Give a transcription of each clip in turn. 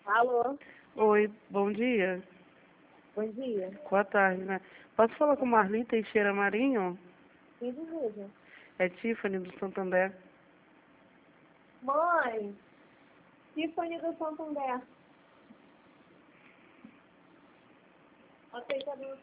Alô, Oi, bom dia. bom dia. Boa tarde, né? Posso falar com Marli Teixeira Marinho? Quem deseja? É Tiffany do Santander. Mãe, Tiffany do Santander. Aceitador.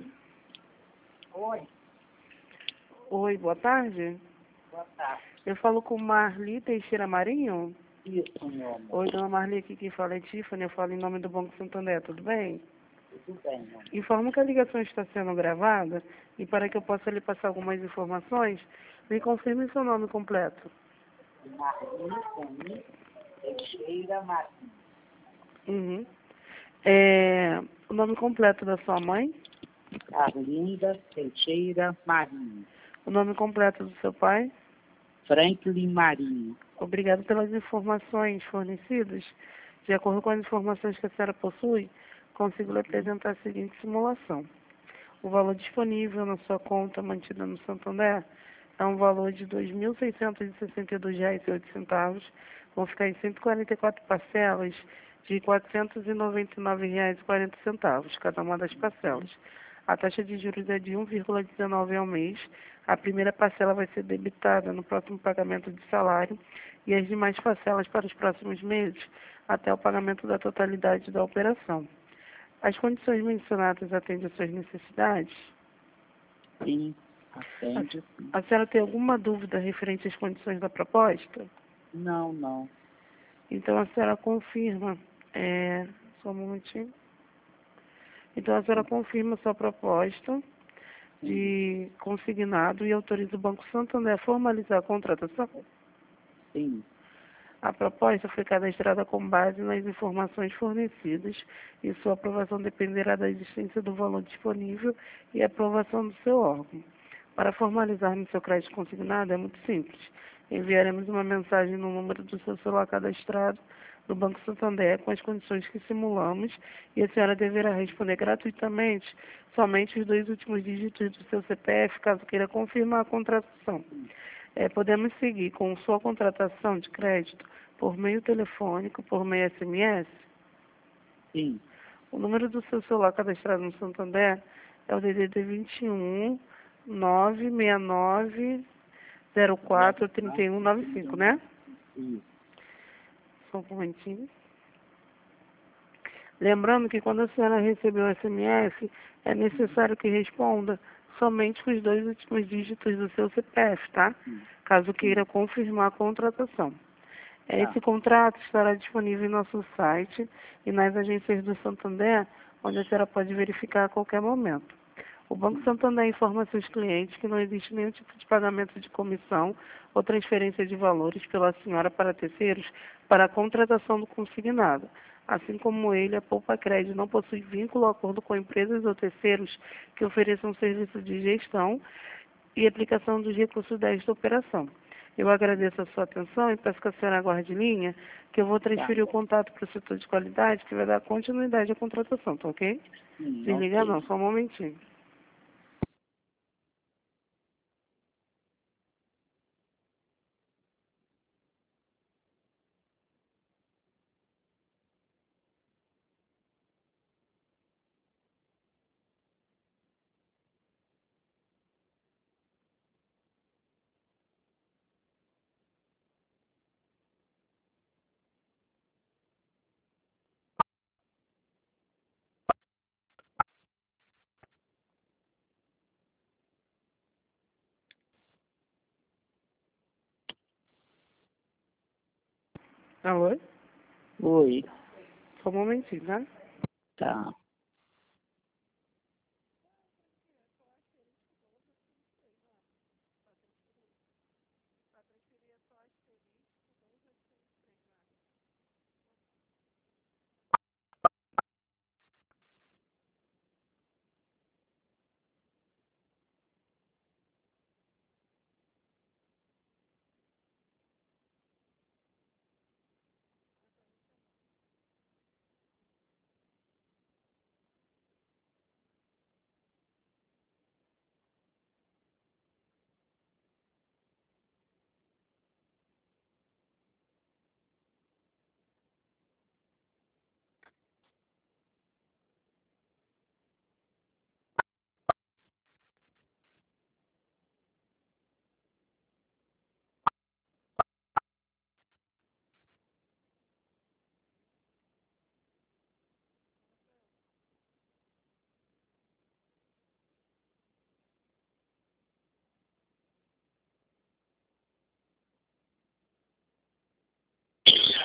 Oi, Oi, boa tarde. boa tarde. Eu falo com Marli Teixeira Marinho? Isso, meu amor. Oi, dona Marli, aqui quem fala é Tiffany, eu falo em nome do Banco Santander, tudo bem? Tudo bem, meu amor. Informo que a ligação está sendo gravada e para que eu possa lhe passar algumas informações, me confirme seu nome completo. Marli Teixeira Martins. Uhum. O nome completo da sua mãe? Arlinda Teixeira Marinho. O nome completo do seu pai? Franklin Marinho. Obrigado pelas informações fornecidas. De acordo com as informações que a senhora possui, consigo lhe apresentar a seguinte simulação. O valor disponível na sua conta mantida no Santander é um valor de R$ 2.662,08. Vão ficar em 144 parcelas de R$ 499,40, cada uma das parcelas. A taxa de juros é de 1,19 ao mês. A primeira parcela vai ser debitada no próximo pagamento de salário e as demais parcelas para os próximos meses até o pagamento da totalidade da operação. As condições mencionadas atendem às suas necessidades? Sim, atende. A senhora tem alguma dúvida referente às condições da proposta? Não. Então a senhora confirma, só um momentinho. Então a senhora confirma sua proposta de consignado e autoriza o Banco Santander a formalizar a contratação? Sim. A proposta foi cadastrada com base nas informações fornecidas e sua aprovação dependerá da existência do valor disponível e aprovação do seu órgão. Para formalizarmos seu crédito consignado é muito simples. Enviaremos uma mensagem no número do seu celular cadastrado no Banco Santander com as condições que simulamos e a senhora deverá responder gratuitamente somente os 2 últimos dígitos do seu CPF caso queira confirmar a contratação. Podemos seguir com sua contratação de crédito por meio telefônico, por meio SMS. Sim. O número do seu celular cadastrado no Santander é o DDD 21 969 04 3195, né? Isso. Só um momentinho. Lembrando que quando a senhora receber o SMS, é necessário que responda somente com os 2 últimos dígitos do seu CPF, tá? Caso queira confirmar a contratação. Esse contrato estará disponível em nosso site e nas agências do Santander, onde a senhora pode verificar a qualquer momento. O Banco Santander informa seus clientes que não existe nenhum tipo de pagamento de comissão ou transferência de valores pela senhora para terceiros para a contratação do consignado. Assim como ele, a Poupa Crédito não possui vínculo ou acordo com empresas ou terceiros que ofereçam serviço de gestão e aplicação dos recursos desta operação. Eu agradeço a sua atenção e peço que a senhora aguarde linha, que eu vou transferir o contato para o setor de qualidade, que vai dar continuidade à contratação, tá ok? Desliga não, só um momentinho. Alô? Oi. Só um momentinho, tá? Tá.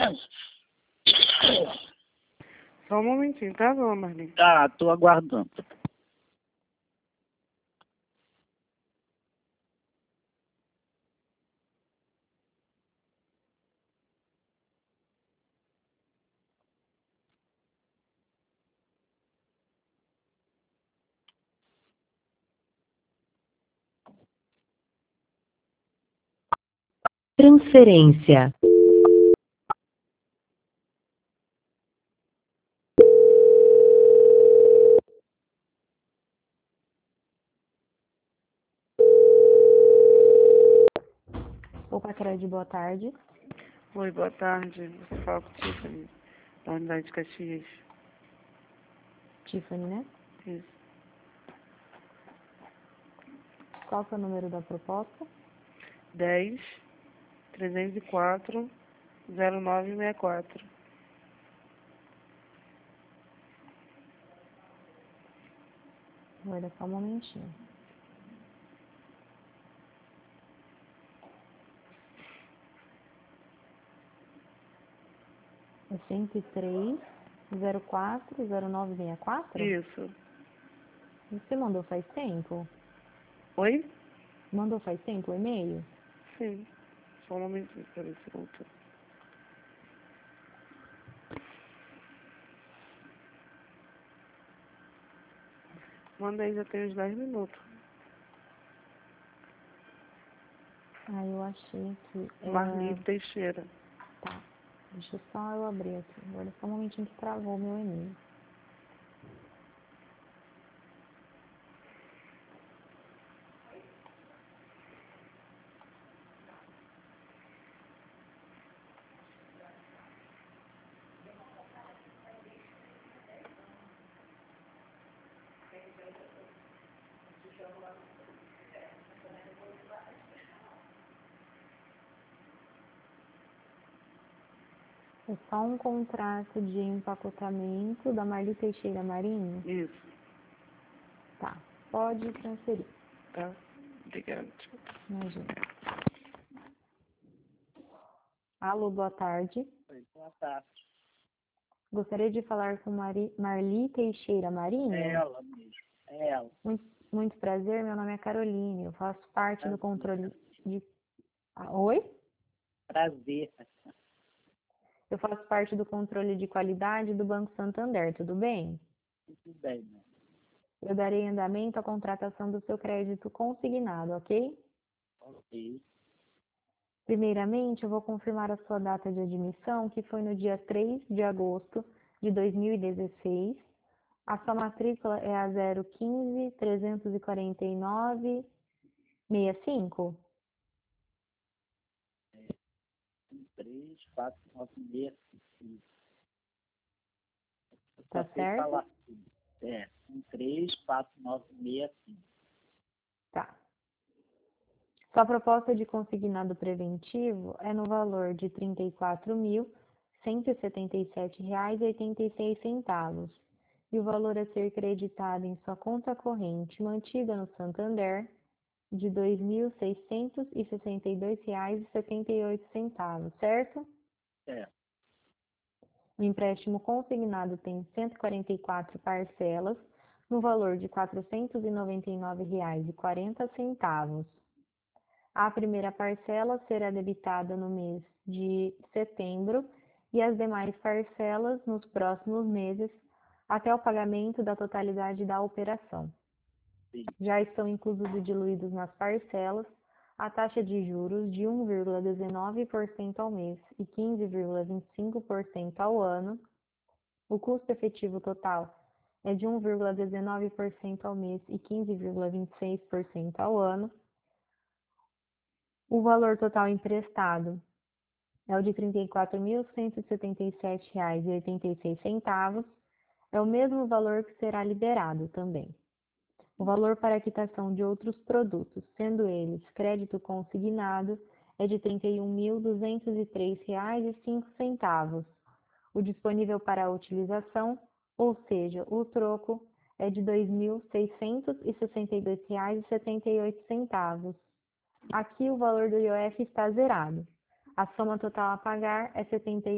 Só um momentinho, tá bom, Marlene? Tá, tô aguardando. Transferência. Opa, Cred, boa tarde. Oi, boa tarde. Você fala com Tiffany, da Unidade de Caxias. Tiffany, né? Isso. Qual que é o número da proposta? 10-304-0964. Vou dar só um momentinho. É 103-04-0964? Isso. Você mandou faz tempo? Oi? Mandou faz tempo o e-mail? Sim. Só um momentinho, peraí, se voltou. Mandei já tem uns 10 minutos. Ah, eu achei que Marli Teixeira. Tá. Deixa só eu abrir aqui. Agora só um momentinho que travou o meu e-mail. É só um contrato de empacotamento da Marli Teixeira Marinho? Isso. Tá. Pode transferir. Tá? Obrigado. Imagina. Alô, boa tarde. Oi, boa tarde. Gostaria de falar com Marli Teixeira Marinho? É ela mesmo. É ela. Muito prazer, meu nome é Caroline. Eu faço parte do Prazer. controle de... Oi? Prazer. Eu faço parte do controle de qualidade do Banco Santander, tudo bem? Tudo bem, né? Eu darei andamento à contratação do seu crédito consignado, ok? Ok. Primeiramente, eu vou confirmar a sua data de admissão, que foi no dia 3 de agosto de 2016. A sua matrícula é a 015-349-65. 3, 4, 9, 6, 5. Eu Tá só sei certo? falar tudo. É. 3, 4, 9, 6, 5. Tá. Sua proposta de consignado preventivo é no valor de R$ 34.177,86. E o valor a ser creditado em sua conta corrente mantida no Santander de R$ 2.662,78, certo? É. O empréstimo consignado tem 144 parcelas no valor de R$ 499,40. A primeira parcela será debitada no mês de setembro e as demais parcelas nos próximos meses até o pagamento da totalidade da operação. Sim. Já estão inclusos e diluídos nas parcelas a taxa de juros de 1,19% ao mês e 15,25% ao ano. O custo efetivo total é de 1,19% ao mês e 15,26% ao ano. O valor total emprestado é o de R$ 34.177,86. É o mesmo valor que será liberado também. O valor para quitação de outros produtos, sendo eles crédito consignado, é de R$ 31.203,05. O disponível para a utilização, ou seja, o troco, é de R$ 2.662,78. Aqui o valor do IOF está zerado. A soma total a pagar é R$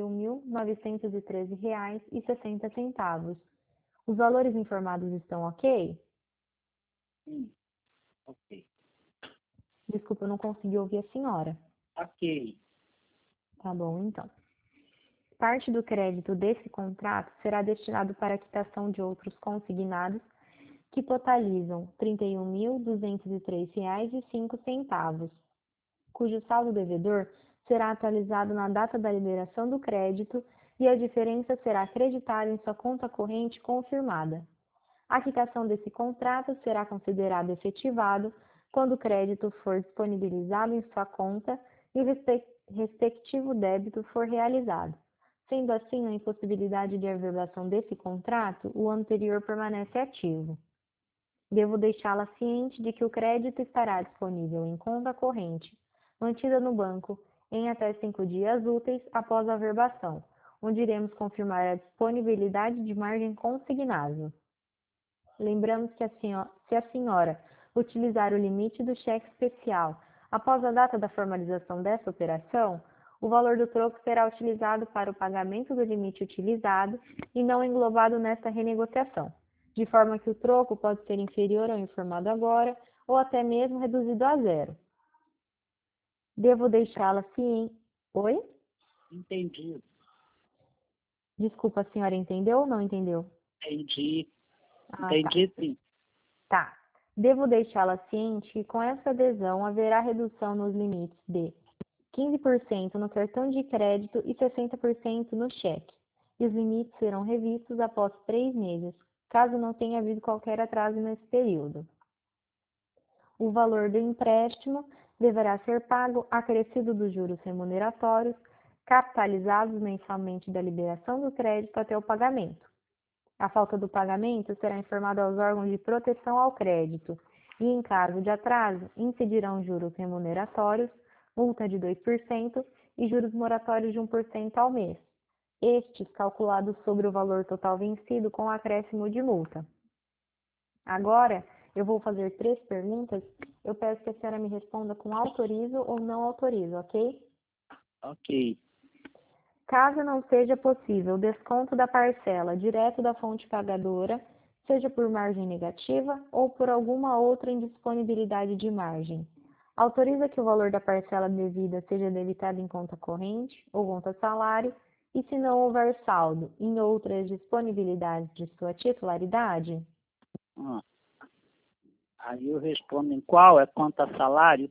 71.913,60. Os valores informados estão ok? Sim. Ok. Desculpa, eu não consegui ouvir a senhora. Ok. Tá bom, então. Parte do crédito desse contrato será destinado para a quitação de outros consignados que totalizam R$ 31.203,05, cujo saldo devedor será atualizado na data da liberação do crédito e a diferença será acreditada em sua conta corrente confirmada. A quitação desse contrato será considerado efetivado quando o crédito for disponibilizado em sua conta e o respectivo débito for realizado. Sendo assim, na impossibilidade de averbação desse contrato, o anterior permanece ativo. Devo deixá-la ciente de que o crédito estará disponível em conta corrente, mantida no banco, em até 5 dias úteis após a averbação, onde iremos confirmar a disponibilidade de margem consignável. Lembramos que se a senhora utilizar o limite do cheque especial após a data da formalização dessa operação, o valor do troco será utilizado para o pagamento do limite utilizado e não englobado nesta renegociação, de forma que o troco pode ser inferior ao informado agora ou até mesmo reduzido a zero. Devo deixá-la ciente... Oi? Entendi. Desculpa, a senhora entendeu ou não entendeu? Entendi. Ah, Entendi, sim. tá. Devo deixá-la ciente que com essa adesão haverá redução nos limites de 15% no cartão de crédito e 60% no cheque. E os limites serão revistos após 3 meses, caso não tenha havido qualquer atraso nesse período. O valor do empréstimo deverá ser pago acrescido dos juros remuneratórios, capitalizados mensalmente da liberação do crédito até o pagamento. A falta do pagamento será informada aos órgãos de proteção ao crédito e, em caso de atraso, incidirão juros remuneratórios, multa de 2% e juros moratórios de 1% ao mês, estes calculados sobre o valor total vencido com acréscimo de multa. Agora, eu vou fazer 3 perguntas. Eu peço que a senhora me responda com autorizo ou não autorizo, ok? Ok. Caso não seja possível o desconto da parcela direto da fonte pagadora, seja por margem negativa ou por alguma outra indisponibilidade de margem, autoriza que o valor da parcela devida seja debitado em conta corrente ou conta salário e, se não houver saldo, em outras disponibilidades de sua titularidade? Ah. Aí eu respondo em qual? É conta salário?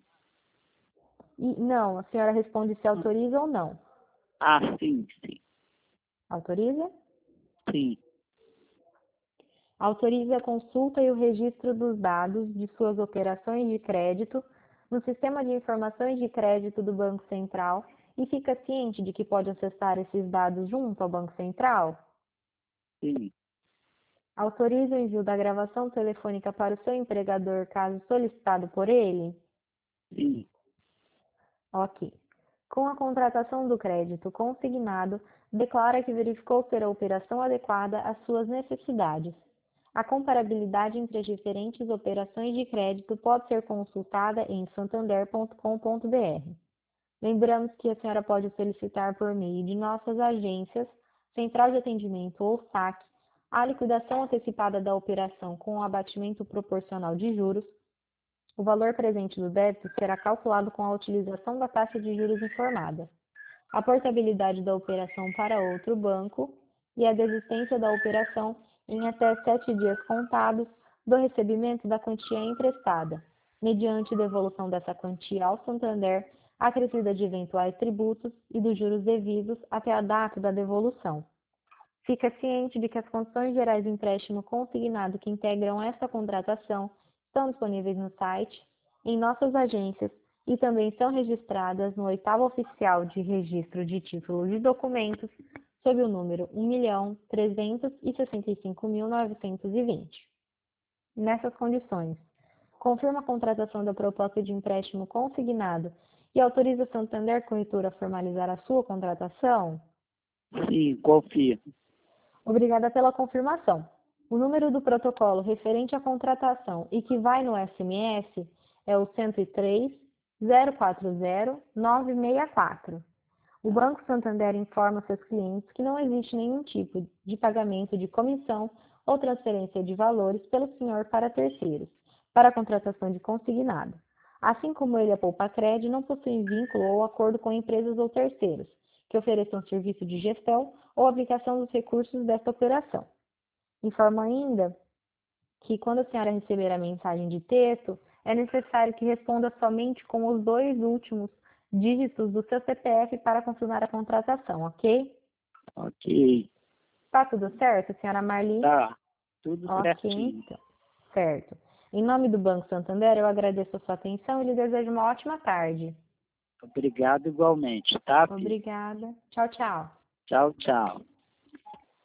Não, a senhora responde se autoriza ou não. Ah, sim. Autoriza? Sim. Autorize a consulta e o registro dos dados de suas operações de crédito no Sistema de Informações de Crédito do Banco Central e fica ciente de que pode acessar esses dados junto ao Banco Central? Sim. Autorize o envio da gravação telefônica para o seu empregador, caso solicitado por ele? Sim. Ok. Com a contratação do crédito consignado, declara que verificou ser a operação adequada às suas necessidades. A comparabilidade entre as diferentes operações de crédito pode ser consultada em santander.com.br. Lembramos que a senhora pode solicitar por meio de nossas agências, Central de Atendimento ou SAC, a liquidação antecipada da operação com o abatimento proporcional de juros. O valor presente do débito será calculado com a utilização da taxa de juros informada, a portabilidade da operação para outro banco e a desistência da operação em até 7 dias contados do recebimento da quantia emprestada, mediante devolução dessa quantia ao Santander, acrescida de eventuais tributos e dos juros devidos até a data da devolução. Fica ciente de que as condições gerais do empréstimo consignado que integram esta contratação estão disponíveis no site, em nossas agências e também são registradas no 8º Oficial de Registro de Títulos e Documentos, sob o número 1.365.920. Nessas condições, confirma a contratação da proposta de empréstimo consignado e autoriza o Santander Corretora a formalizar a sua contratação? Sim, confio. Obrigada pela confirmação. O número do protocolo referente à contratação e que vai no SMS é o 103 040 964. O Banco Santander informa seus clientes que não existe nenhum tipo de pagamento de comissão ou transferência de valores pelo senhor para terceiros, para a contratação de consignado. Assim como ele, a Poupacred não possui vínculo ou acordo com empresas ou terceiros que ofereçam serviço de gestão ou aplicação dos recursos desta operação. Informa ainda que quando a senhora receber a mensagem de texto, é necessário que responda somente com os 2 últimos dígitos do seu CPF para confirmar a contratação, ok? Ok. Tá tudo certo, senhora Marli? Tá. Tudo Ok, certinho. então. Certo. Em nome do Banco Santander, eu agradeço a sua atenção e lhe desejo uma ótima tarde. Obrigado igualmente, tá, filho? Obrigada. Tchau, tchau. Tchau, tchau.